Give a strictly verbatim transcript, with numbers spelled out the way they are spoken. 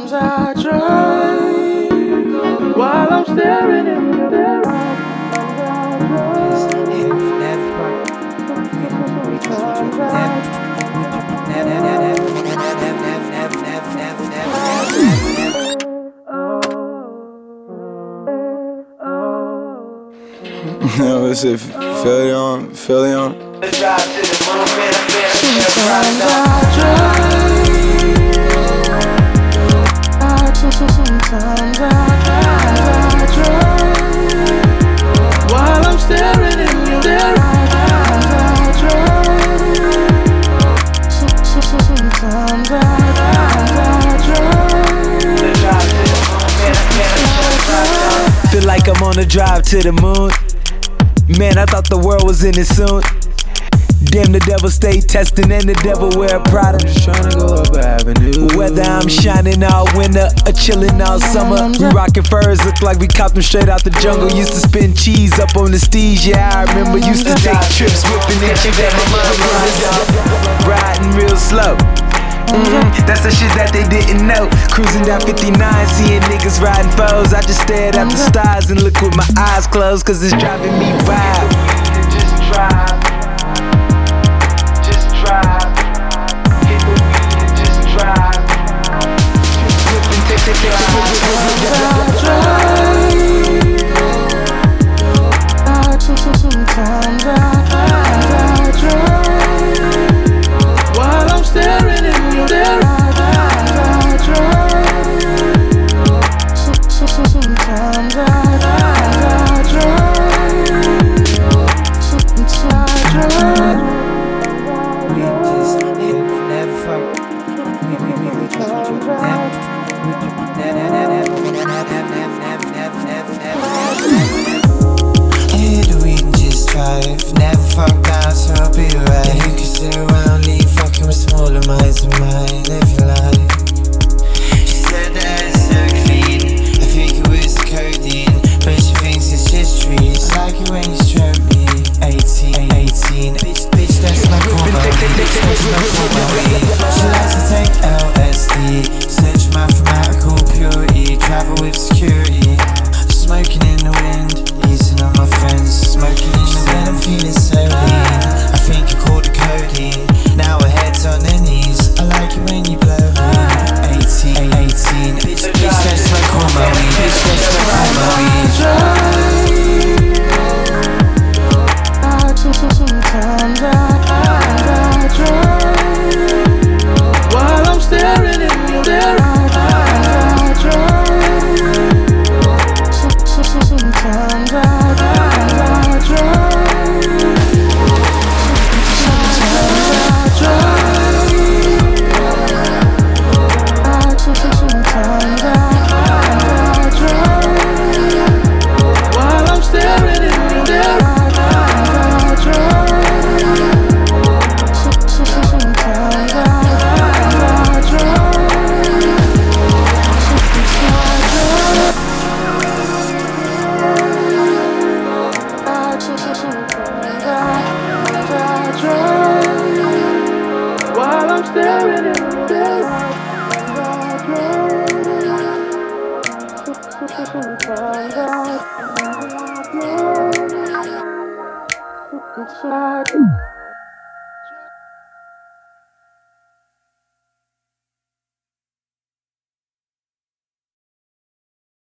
Sometimes I drive while I'm staring into their eyes. No, it's if Philly on, Philly on. Sometimes I drive. Sometimes I drive while I'm staring in their eyes. Sometimes I drive. Feel like I'm on a drive to the moon. Man, I thought the world was in it soon. Damn, the devil stay testing and the devil wear Prada. Just tryna go up Avenue. Whether I'm shining all winter or chilling all summer, we rockin' furs, look like we copped them straight out the jungle. Used to spin cheese up on the steez, yeah, I remember. Used to take trips whipping and chicks that my mom was riding real slow. Mm-hmm. That's the shit that they didn't know. Cruising down fifty-nine, seeing niggas riding foes. I just stared at the stars and looked with my eyes closed, cause it's driving me wild. Just drive. Just drive. Hit the weed and just drive. Just take, take, take, drive. Sometimes I drive while I'm staring in their eyes. Sometimes I drive. We just never fuck. We we we we never never never never never never Yeah, we can just drive. Never fuck down, so I'll be right. And you can sit around, leave fucking with smaller minds than mine. Live your life. She said that it's so clean. I think it was the codeine, but she thinks it's just trees. I like it when you stroke me. eighteen, eighteen. Bitch, bitch, that's my combo. Bitch, that's my combo. She likes to take L S D. Search mathematical purity. Travel with security. Smoking in the wind. Easing on my friends. Smoking in the wind. I'm feeling so lean. I think I caught the codeine. Now her head's on her knees. I like it when you blow me. eighteen, eighteen. Bitch, bitch, that's my combo. Bitch, that's my combo. Sometimes I drive while I'm staring in their eyes. Sometimes I while I'm staring in their eyes. Sometimes I